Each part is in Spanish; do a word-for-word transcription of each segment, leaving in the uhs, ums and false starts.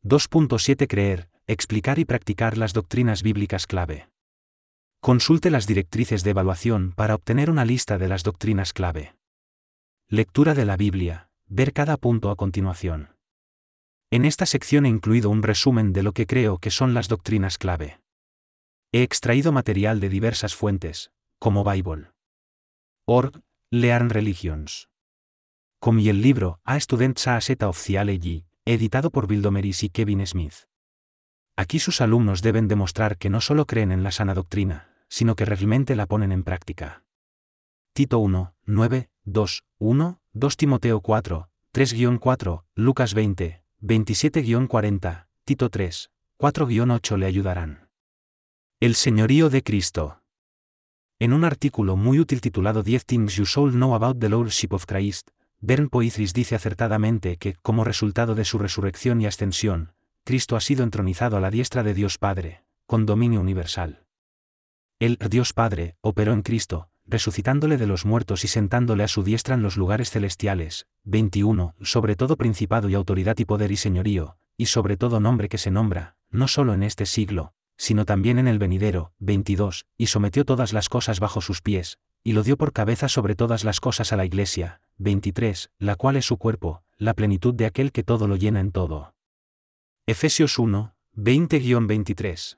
dos punto siete Creer, explicar y practicar las doctrinas bíblicas clave. Consulte las directrices de evaluación para obtener una lista de las doctrinas clave. Lectura de la Biblia, ver cada punto a continuación. En esta sección he incluido un resumen de lo que creo que son las doctrinas clave. He extraído material de diversas fuentes, como Bible punto org, Learn Religions punto com y el libro A Student's Set of Theology, editado por Bill Domeris y Kevin Smith. Aquí sus alumnos deben demostrar que no solo creen en la sana doctrina, sino que realmente la ponen en práctica. Tito uno, nueve, dos, uno, dos Timoteo cuatro, tres cuatro, Lucas veinte, veintisiete cuarenta, Tito tres, cuatro ocho le ayudarán. El señorío de Cristo. En un artículo muy útil titulado diez Things You Should Know About the Lordship of Christ, Bern Poitras dice acertadamente que, como resultado de su resurrección y ascensión, Cristo ha sido entronizado a la diestra de Dios Padre, con dominio universal. El Dios Padre operó en Cristo, resucitándole de los muertos y sentándole a su diestra en los lugares celestiales, veintiuno, sobre todo principado y autoridad y poder y señorío, y sobre todo nombre que se nombra, no solo en este siglo, sino también en el venidero, veintidós, y sometió todas las cosas bajo sus pies, y lo dio por cabeza sobre todas las cosas a la Iglesia, veintitrés, la cual es su cuerpo, la plenitud de aquel que todo lo llena en todo. Efesios uno, veinte a veintitrés.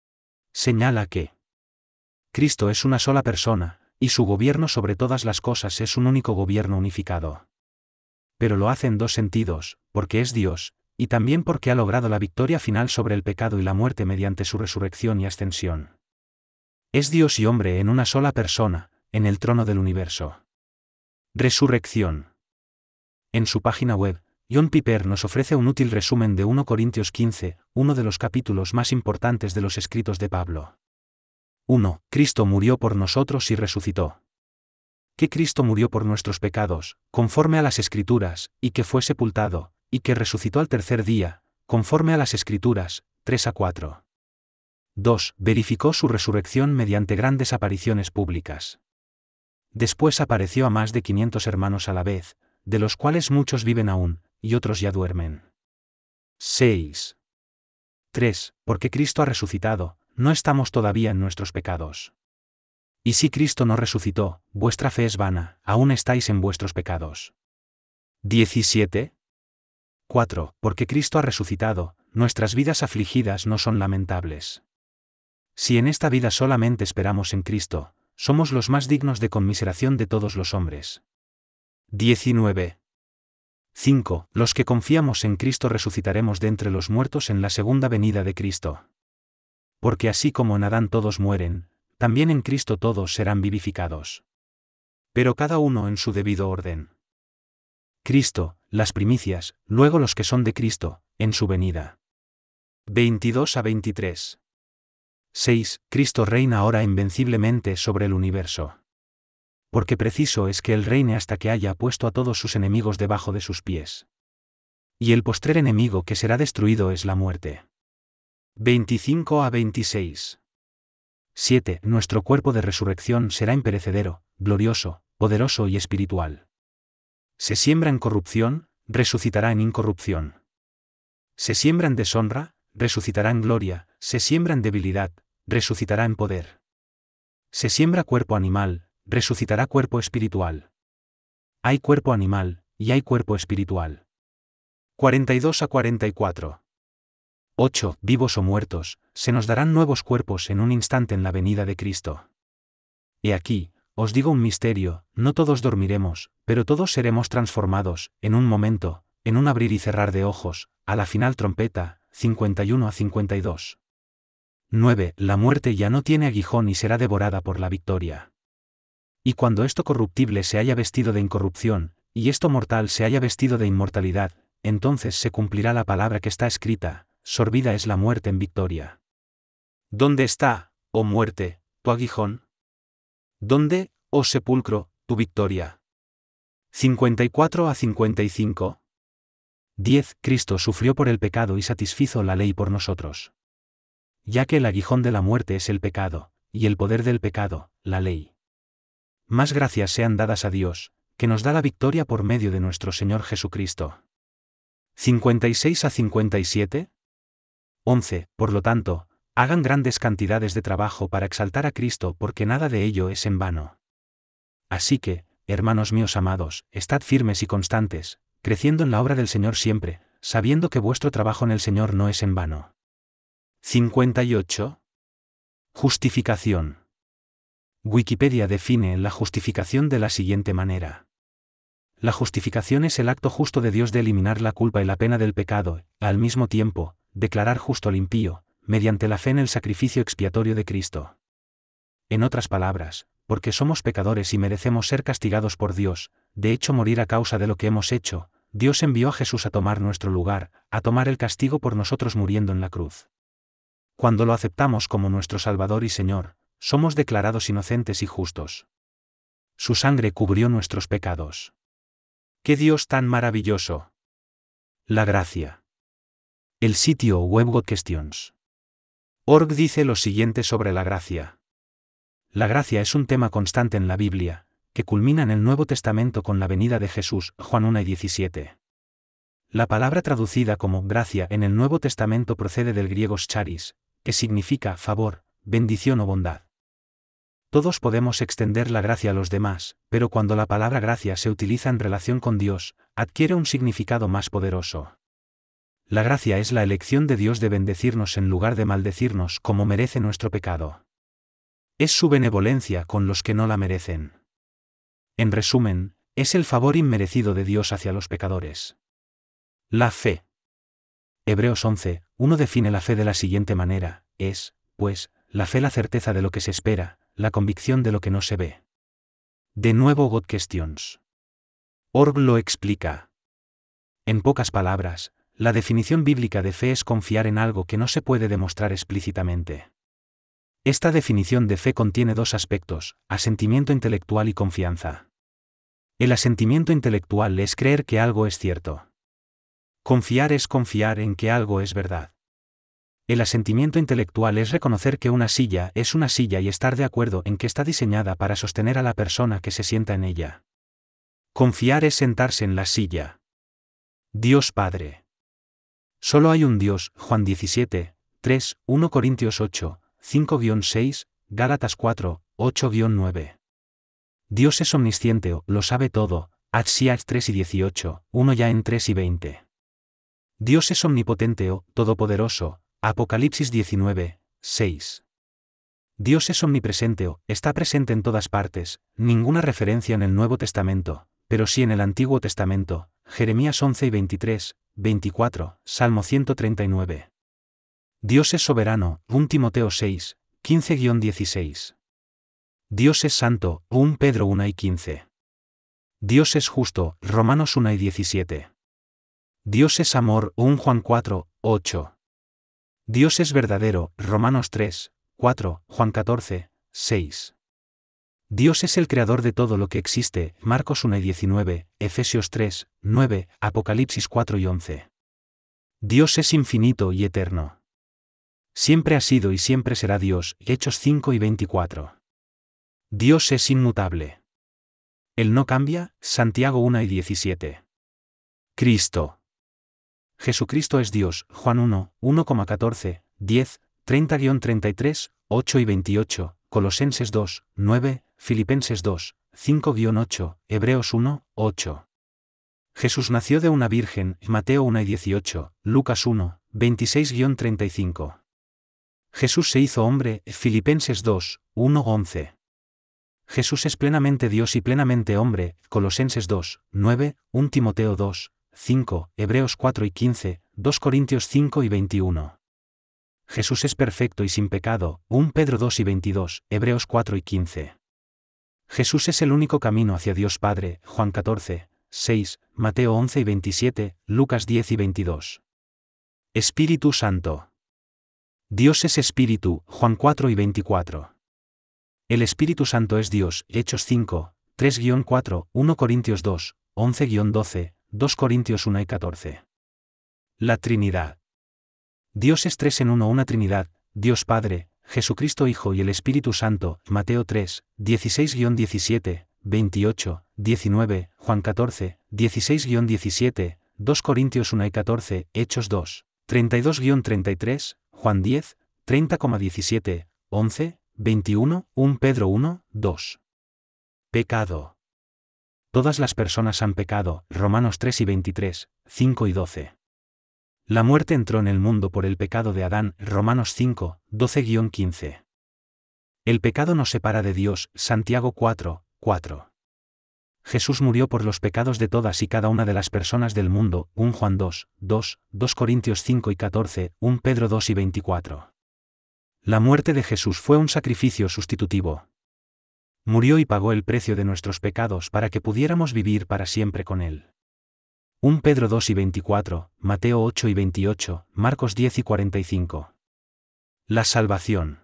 Señala que Cristo es una sola persona, y su gobierno sobre todas las cosas es un único gobierno unificado. Pero lo hace en dos sentidos, porque es Dios, y también porque ha logrado la victoria final sobre el pecado y la muerte mediante su resurrección y ascensión. Es Dios y hombre en una sola persona, en el trono del universo. Resurrección. En su página web, John Piper nos ofrece un útil resumen de primera Corintios quince, uno de los capítulos más importantes de los escritos de Pablo. uno. Cristo murió por nosotros y resucitó. Que Cristo murió por nuestros pecados, conforme a las Escrituras, y que fue sepultado, y que resucitó al tercer día, conforme a las Escrituras, tres a cuatro. dos. Verificó su resurrección mediante grandes apariciones públicas. Después apareció a más de quinientos hermanos a la vez, de los cuales muchos viven aún, y otros ya duermen. seis. tres. Porque Cristo ha resucitado, no estamos todavía en nuestros pecados. Y si Cristo no resucitó, vuestra fe es vana, aún estáis en vuestros pecados. diecisiete. cuatro. Porque Cristo ha resucitado, nuestras vidas afligidas no son lamentables. Si en esta vida solamente esperamos en Cristo, somos los más dignos de conmiseración de todos los hombres. diecinueve. cinco. Los que confiamos en Cristo resucitaremos de entre los muertos en la segunda venida de Cristo. Porque así como en Adán todos mueren, también en Cristo todos serán vivificados. Pero cada uno en su debido orden. Cristo, las primicias, luego los que son de Cristo, en su venida. veintidós a veintitrés. seis. Cristo reina ahora invenciblemente sobre el universo. Porque preciso es que Él reine hasta que haya puesto a todos sus enemigos debajo de sus pies. Y el postrer enemigo que será destruido es la muerte. veinticinco a veintiséis. siete. Nuestro cuerpo de resurrección será imperecedero, glorioso, poderoso y espiritual. Se siembra en corrupción, resucitará en incorrupción. Se siembra en deshonra, resucitará en gloria, se siembra en debilidad, resucitará en poder. Se siembra cuerpo animal, resucitará cuerpo espiritual. Hay cuerpo animal, y hay cuerpo espiritual. cuarenta y dos a cuarenta y cuatro. ocho. Vivos o muertos, se nos darán nuevos cuerpos en un instante en la venida de Cristo. He aquí, os digo un misterio, no todos dormiremos, pero todos seremos transformados, en un momento, en un abrir y cerrar de ojos, a la final trompeta, cincuenta y uno a cincuenta y dos. nueve. La muerte ya no tiene aguijón y será devorada por la victoria. Y cuando esto corruptible se haya vestido de incorrupción, y esto mortal se haya vestido de inmortalidad, entonces se cumplirá la palabra que está escrita: sorbida es la muerte en victoria. ¿Dónde está, oh muerte, tu aguijón? ¿Dónde, oh sepulcro, tu victoria? cincuenta y cuatro a cincuenta y cinco. diez. Cristo sufrió por el pecado y satisfizo la ley por nosotros. Ya que el aguijón de la muerte es el pecado, y el poder del pecado, la ley. Más gracias sean dadas a Dios, que nos da la victoria por medio de nuestro Señor Jesucristo. cincuenta y seis a cincuenta y siete. once. Por lo tanto, hagan grandes cantidades de trabajo para exaltar a Cristo porque nada de ello es en vano. Así que, hermanos míos amados, estad firmes y constantes, creciendo en la obra del Señor siempre, sabiendo que vuestro trabajo en el Señor no es en vano. cincuenta y ocho. Justificación. Wikipedia define la justificación de la siguiente manera. La justificación es el acto justo de Dios de eliminar la culpa y la pena del pecado, al mismo tiempo, declarar justo al impío, mediante la fe en el sacrificio expiatorio de Cristo. En otras palabras, porque somos pecadores y merecemos ser castigados por Dios, de hecho morir a causa de lo que hemos hecho, Dios envió a Jesús a tomar nuestro lugar, a tomar el castigo por nosotros muriendo en la cruz. Cuando lo aceptamos como nuestro Salvador y Señor, somos declarados inocentes y justos. Su sangre cubrió nuestros pecados. ¡Qué Dios tan maravilloso! La gracia. El sitio web Godquestions punto org dice lo siguiente sobre la gracia. La gracia es un tema constante en la Biblia, que culmina en el Nuevo Testamento con la venida de Jesús, Juan uno y diecisiete. La palabra traducida como gracia en el Nuevo Testamento procede del griego charis, que significa favor, bendición o bondad. Todos podemos extender la gracia a los demás, pero cuando la palabra gracia se utiliza en relación con Dios, adquiere un significado más poderoso. La gracia es la elección de Dios de bendecirnos en lugar de maldecirnos como merece nuestro pecado. Es su benevolencia con los que no la merecen. En resumen, es el favor inmerecido de Dios hacia los pecadores. La fe. Hebreos once, uno define la fe de la siguiente manera: es, pues, la fe la certeza de lo que se espera, la convicción de lo que no se ve. De nuevo Godquestions punto org lo explica. En pocas palabras, la definición bíblica de fe es confiar en algo que no se puede demostrar explícitamente. Esta definición de fe contiene dos aspectos: asentimiento intelectual y confianza. El asentimiento intelectual es creer que algo es cierto. Confiar es confiar en que algo es verdad. El asentimiento intelectual es reconocer que una silla es una silla y estar de acuerdo en que está diseñada para sostener a la persona que se sienta en ella. Confiar es sentarse en la silla. Dios Padre. Solo hay un Dios, Juan diecisiete, tres, primera Corintios ocho, cinco a seis, Gálatas cuatro, ocho a nueve. Dios es omnisciente o lo sabe todo, H tres y dieciocho, uno ya en tres y veinte. Dios es omnipotente o todopoderoso, Apocalipsis diecinueve, seis. Dios es omnipresente o está presente en todas partes, ninguna referencia en el Nuevo Testamento, pero sí en el Antiguo Testamento, Jeremías once y veintitrés, veinticuatro, Salmo ciento treinta y nueve. Dios es soberano, primera Timoteo seis, quince a dieciséis. Dios es santo, primera Pedro uno y quince. Dios es justo, Romanos uno y diecisiete. Dios es amor, primera Juan cuatro, ocho. Dios es verdadero, Romanos tres, cuatro, Juan catorce, seis. Dios es el creador de todo lo que existe, Marcos uno y diecinueve, Efesios tres, nueve, Apocalipsis cuatro y once. Dios es infinito y eterno. Siempre ha sido y siempre será Dios, Hechos cinco y veinticuatro. Dios es inmutable. Él no cambia, Santiago uno y diecisiete. Cristo. Jesucristo es Dios, Juan uno, uno a catorce, diez, treinta a treinta y tres, ocho y veintiocho, Colosenses dos, nueve, Filipenses dos, cinco a ocho, Hebreos uno, ocho. Jesús nació de una virgen, Mateo uno y dieciocho, Lucas uno, veintiséis a treinta y cinco. Jesús se hizo hombre, Filipenses dos, uno a once. Jesús es plenamente Dios y plenamente hombre, Colosenses dos, nueve, primera Timoteo dos, cinco, Hebreos cuatro y quince, dos Corintios cinco y veintiuno. Jesús es perfecto y sin pecado, primera Pedro dos y veintidós, Hebreos cuatro y quince. Jesús es el único camino hacia Dios Padre, Juan catorce, seis, Mateo once y veintisiete, Lucas diez y veintidós. Espíritu Santo. Dios es Espíritu, Juan cuatro y veinticuatro. El Espíritu Santo es Dios, Hechos cinco, tres a cuatro, primera Corintios dos, once a doce, dos Corintios uno y catorce. La Trinidad. Dios es tres en uno, una Trinidad, Dios Padre, Jesucristo Hijo y el Espíritu Santo, Mateo tres, dieciséis a diecisiete, veintiocho, diecinueve, Juan catorce, dieciséis a diecisiete, dos Corintios uno y catorce, Hechos dos, treinta y dos a treinta y tres, Juan diez, treinta a diecisiete, once, veintiuno, primera Pedro uno, dos. Pecado. Todas las personas han pecado, Romanos tres y veintitrés, cinco y doce. La muerte entró en el mundo por el pecado de Adán, Romanos cinco, doce a quince. El pecado nos separa de Dios, Santiago cuatro, cuatro. Jesús murió por los pecados de todas y cada una de las personas del mundo, primera Juan dos, dos, dos Corintios cinco y catorce, primera Pedro dos y veinticuatro. La muerte de Jesús fue un sacrificio sustitutivo. Murió y pagó el precio de nuestros pecados para que pudiéramos vivir para siempre con Él. primera Pedro dos y veinticuatro, Mateo ocho y veintiocho, Marcos diez y cuarenta y cinco. La salvación.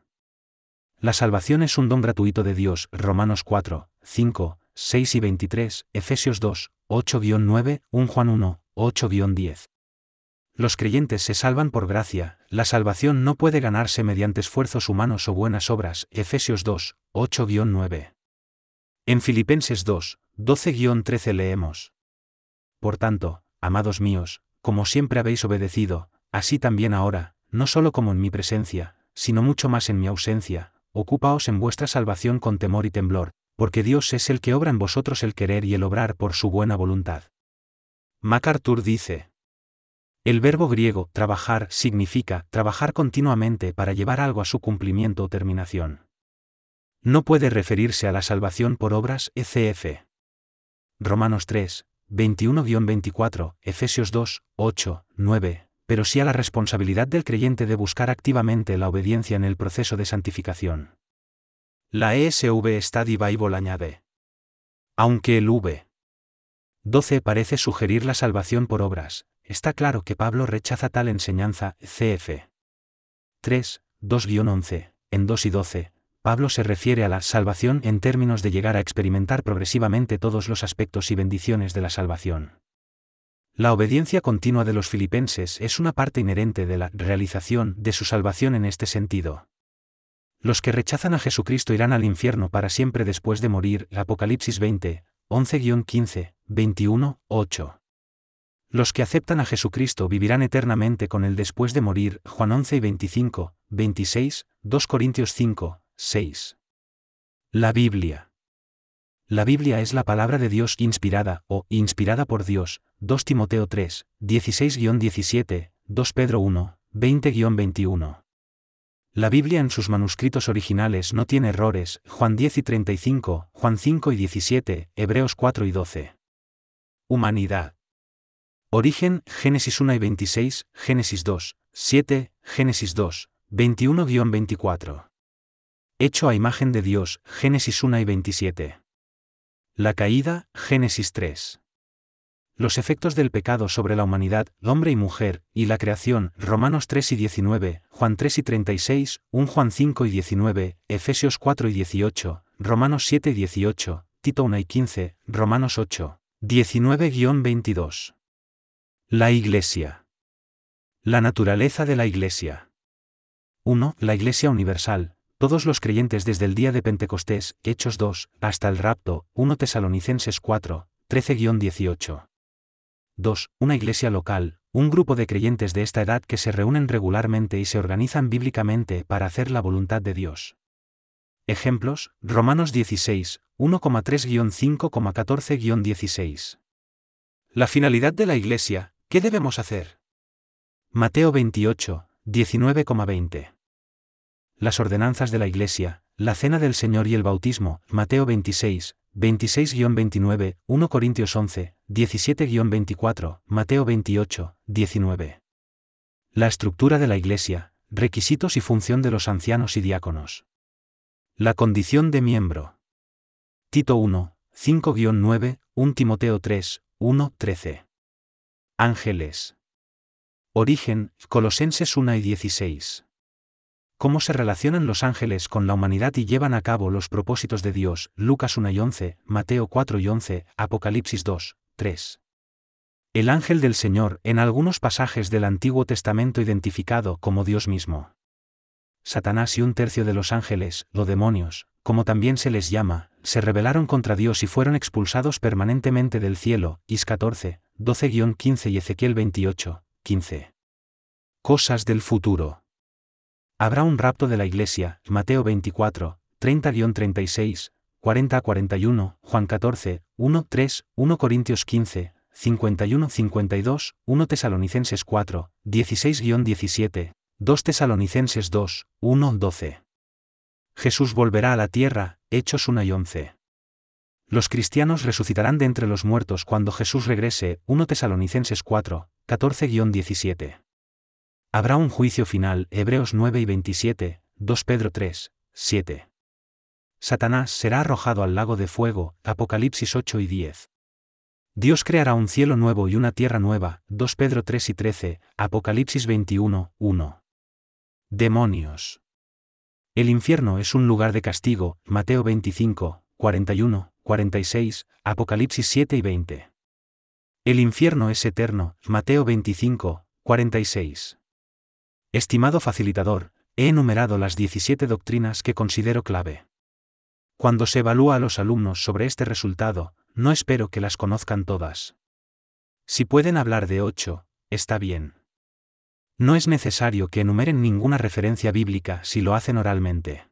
La salvación es un don gratuito de Dios, Romanos cuatro, cinco, seis y veintitrés, Efesios dos, ocho a nueve, primera Juan uno, ocho a diez. Los creyentes se salvan por gracia, la salvación no puede ganarse mediante esfuerzos humanos o buenas obras, Efesios dos, ocho a nueve. En Filipenses dos, doce a trece leemos: Por tanto, amados míos, como siempre habéis obedecido, así también ahora, no solo como en mi presencia, sino mucho más en mi ausencia, ocupaos en vuestra salvación con temor y temblor, porque Dios es el que obra en vosotros el querer y el obrar por su buena voluntad. MacArthur dice: el verbo griego trabajar significa trabajar continuamente para llevar algo a su cumplimiento o terminación. No puede referirse a la salvación por obras, etcétera. Romanos tres, veintiuno a veinticuatro, Efesios dos, ocho, nueve, pero sí a la responsabilidad del creyente de buscar activamente la obediencia en el proceso de santificación. La E S V Study Bible añade: aunque el V doce parece sugerir la salvación por obras, está claro que Pablo rechaza tal enseñanza, C F tres, dos a once, en dos y doce, Pablo se refiere a la salvación en términos de llegar a experimentar progresivamente todos los aspectos y bendiciones de la salvación. La obediencia continua de los filipenses es una parte inherente de la realización de su salvación en este sentido. Los que rechazan a Jesucristo irán al infierno para siempre después de morir, Apocalipsis veinte, once a quince, veintiuno, ocho. Los que aceptan a Jesucristo vivirán eternamente con Él después de morir, Juan once y veinticinco, veintiséis, dos Corintios cinco, seis. La Biblia. La Biblia es la palabra de Dios inspirada, o inspirada por Dios, dos Timoteo tres, dieciséis a diecisiete, dos Pedro uno, veinte a veintiuno. La Biblia en sus manuscritos originales no tiene errores, Juan diez y treinta y cinco, Juan cinco y diecisiete, Hebreos cuatro y doce. Humanidad. Origen, Génesis uno y veintiséis, Génesis dos, siete, Génesis dos, veintiuno a veinticuatro. Hecho a imagen de Dios, Génesis uno y veintisiete. La caída, Génesis tres. Los efectos del pecado sobre la humanidad, hombre y mujer, y la creación, Romanos tres y diecinueve, Juan tres y treinta y seis, primera Juan cinco y diecinueve, Efesios cuatro y dieciocho, Romanos siete y dieciocho, Tito uno y quince, Romanos ocho, diecinueve a veintidós. La Iglesia. La naturaleza de la Iglesia. uno. La Iglesia universal. Todos los creyentes desde el día de Pentecostés, Hechos dos, hasta el rapto, primera Tesalonicenses cuatro, trece a dieciocho. dos. Una iglesia local, un grupo de creyentes de esta edad que se reúnen regularmente y se organizan bíblicamente para hacer la voluntad de Dios. Ejemplos, Romanos dieciséis, uno a tres a cinco a catorce a dieciséis. La finalidad de la iglesia, ¿qué debemos hacer? Mateo veintiocho, diecinueve a veinte. Las ordenanzas de la iglesia, la cena del Señor y el bautismo, Mateo veintiséis, veintiséis a veintinueve, primera Corintios once, diecisiete a veinticuatro, Mateo veintiocho, diecinueve. La estructura de la iglesia, requisitos y función de los ancianos y diáconos. La condición de miembro. Tito uno, cinco a nueve, primera Timoteo tres, uno, trece. Ángeles. Origen, Colosenses uno y dieciséis. ¿Cómo se relacionan los ángeles con la humanidad y llevan a cabo los propósitos de Dios? Lucas uno y once, Mateo cuatro y once, Apocalipsis dos, tres. El ángel del Señor, en algunos pasajes del Antiguo Testamento identificado como Dios mismo. Satanás y un tercio de los ángeles, o demonios, como también se les llama, se rebelaron contra Dios y fueron expulsados permanentemente del cielo, Is catorce, doce a quince y Ezequiel veintiocho, quince. Cosas del futuro. Habrá un rapto de la Iglesia, Mateo veinticuatro, treinta a treinta y seis, cuarenta a cuarenta y uno, Juan catorce, uno, tres, primera Corintios quince, cincuenta y uno a cincuenta y dos, primera Tesalonicenses cuatro, dieciséis a diecisiete, dos Tesalonicenses dos, uno, doce. Jesús volverá a la tierra, Hechos uno y once. Los cristianos resucitarán de entre los muertos cuando Jesús regrese, primera Tesalonicenses cuatro, catorce a diecisiete. Habrá un juicio final, Hebreos nueve y veintisiete, dos Pedro tres, siete. Satanás será arrojado al lago de fuego, Apocalipsis ocho y diez. Dios creará un cielo nuevo y una tierra nueva, dos Pedro tres y trece, Apocalipsis veintiuno, uno. Demonios. El infierno es un lugar de castigo, Mateo veinticinco, cuarenta y uno, cuarenta y seis, Apocalipsis siete y veinte. El infierno es eterno, Mateo veinticinco, cuarenta y seis. Estimado facilitador, he enumerado las diecisiete doctrinas que considero clave. Cuando se evalúa a los alumnos sobre este resultado, no espero que las conozcan todas. Si pueden hablar de ocho, está bien. No es necesario que enumeren ninguna referencia bíblica si lo hacen oralmente.